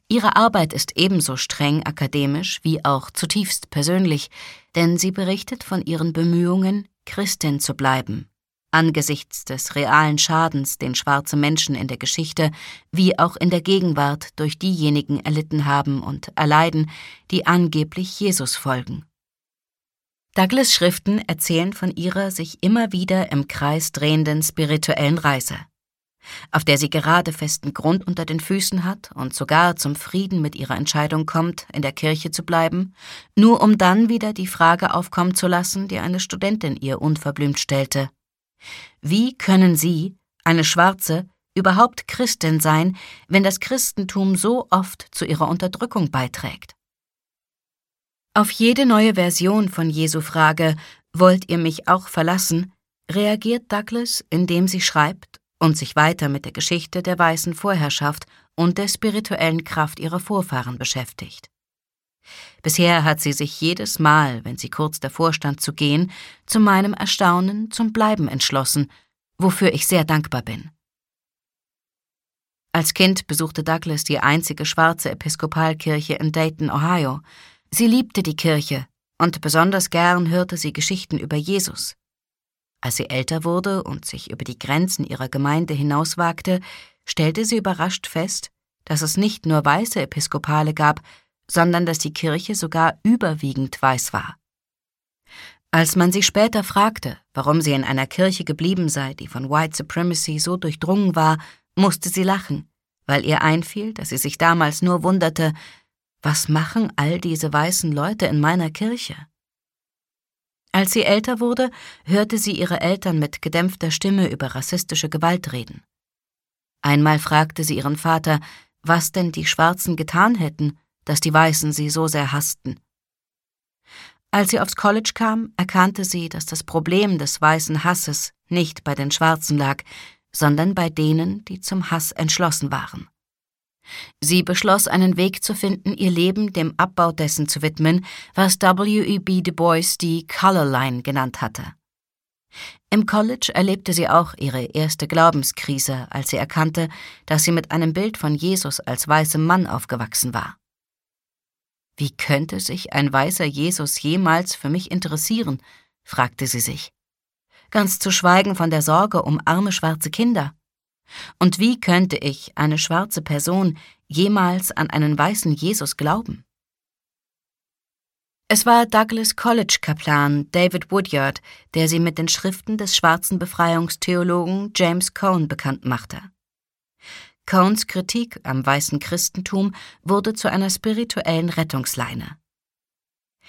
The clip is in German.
Ihre Arbeit ist ebenso streng akademisch wie auch zutiefst persönlich, denn sie berichtet von ihren Bemühungen, Christin zu bleiben, angesichts des realen Schadens, den schwarze Menschen in der Geschichte wie auch in der Gegenwart durch diejenigen erlitten haben und erleiden, die angeblich Jesus folgen. Douglas' Schriften erzählen von ihrer sich immer wieder im Kreis drehenden spirituellen Reise, auf der sie gerade festen Grund unter den Füßen hat und sogar zum Frieden mit ihrer Entscheidung kommt, in der Kirche zu bleiben, nur um dann wieder die Frage aufkommen zu lassen, die eine Studentin ihr unverblümt stellte: Wie können Sie, eine Schwarze, überhaupt Christin sein, wenn das Christentum so oft zu ihrer Unterdrückung beiträgt? Auf jede neue Version von Jesu Frage, wollt ihr mich auch verlassen, reagiert Douglas, indem sie schreibt und sich weiter mit der Geschichte der weißen Vorherrschaft und der spirituellen Kraft ihrer Vorfahren beschäftigt. Bisher hat sie sich jedes Mal, wenn sie kurz davor stand zu gehen, zu meinem Erstaunen zum Bleiben entschlossen, wofür ich sehr dankbar bin. Als Kind besuchte Douglas die einzige schwarze Episkopalkirche in Dayton, Ohio. Sie liebte die Kirche und besonders gern hörte sie Geschichten über Jesus. Als sie älter wurde und sich über die Grenzen ihrer Gemeinde hinauswagte, stellte sie überrascht fest, dass es nicht nur weiße Episkopale gab, sondern dass die Kirche sogar überwiegend weiß war. Als man sie später fragte, warum sie in einer Kirche geblieben sei, die von White Supremacy so durchdrungen war, musste sie lachen, weil ihr einfiel, dass sie sich damals nur wunderte: Was machen all diese weißen Leute in meiner Kirche? Als sie älter wurde, hörte sie ihre Eltern mit gedämpfter Stimme über rassistische Gewalt reden. Einmal fragte sie ihren Vater, was denn die Schwarzen getan hätten, dass die Weißen sie so sehr hassten. Als sie aufs College kam, erkannte sie, dass das Problem des weißen Hasses nicht bei den Schwarzen lag, sondern bei denen, die zum Hass entschlossen waren. Sie beschloss, einen Weg zu finden, ihr Leben dem Abbau dessen zu widmen, was W.E.B. Du Bois die Color Line genannt hatte. Im College erlebte sie auch ihre erste Glaubenskrise, als sie erkannte, dass sie mit einem Bild von Jesus als weißem Mann aufgewachsen war. Wie könnte sich ein weißer Jesus jemals für mich interessieren, fragte sie sich. Ganz zu schweigen von der Sorge um arme schwarze Kinder. Und wie könnte ich, eine schwarze Person, jemals an einen weißen Jesus glauben? Es war Douglas' College-Kaplan David Woodyard, der sie mit den Schriften des schwarzen Befreiungstheologen James Cone bekannt machte. Cones Kritik am weißen Christentum wurde zu einer spirituellen Rettungsleine.